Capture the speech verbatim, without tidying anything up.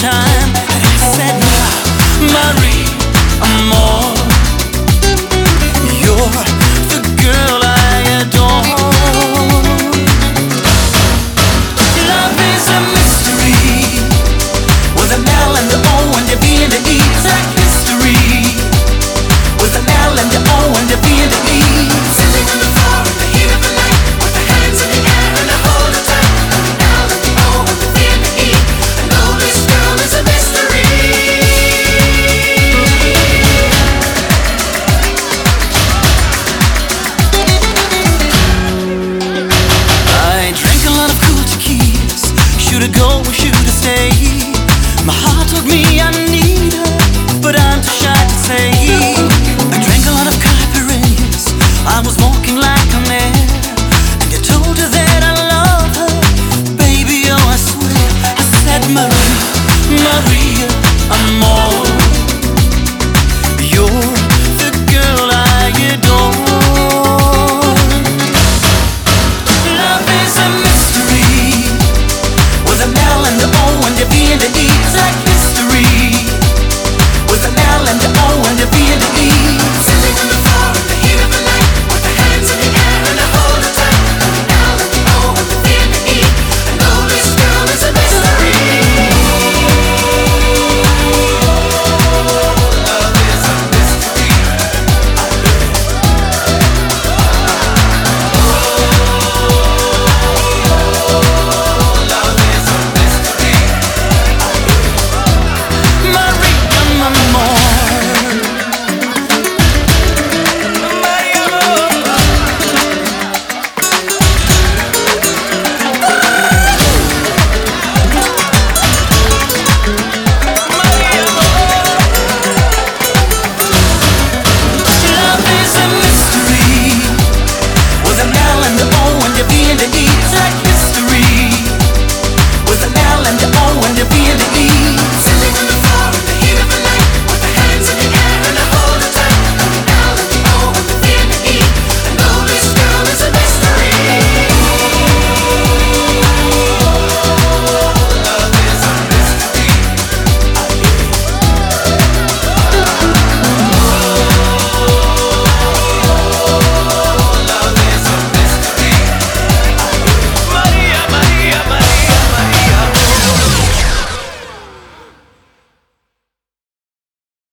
time, and I said, Marie, amor, you're the girl I adore. Love is a mystery, with an L and the O and the V and the E. It's like history, with an L and the O and the V and the E. Sitting on the floor in the heat of the night, with the hands in the air and I hold her tight. And the L and the O and the V and the E. I know this girl is a mystery. I drank a lot of cool tequilas. Should I go or should I stay? My heart told me I need her, but I'm too shy to say. I drank a lot of caipirinhas. I was walking like a man, and I told her that I love her. Baby, oh I swear, I said, Maria, Maria, amor, you're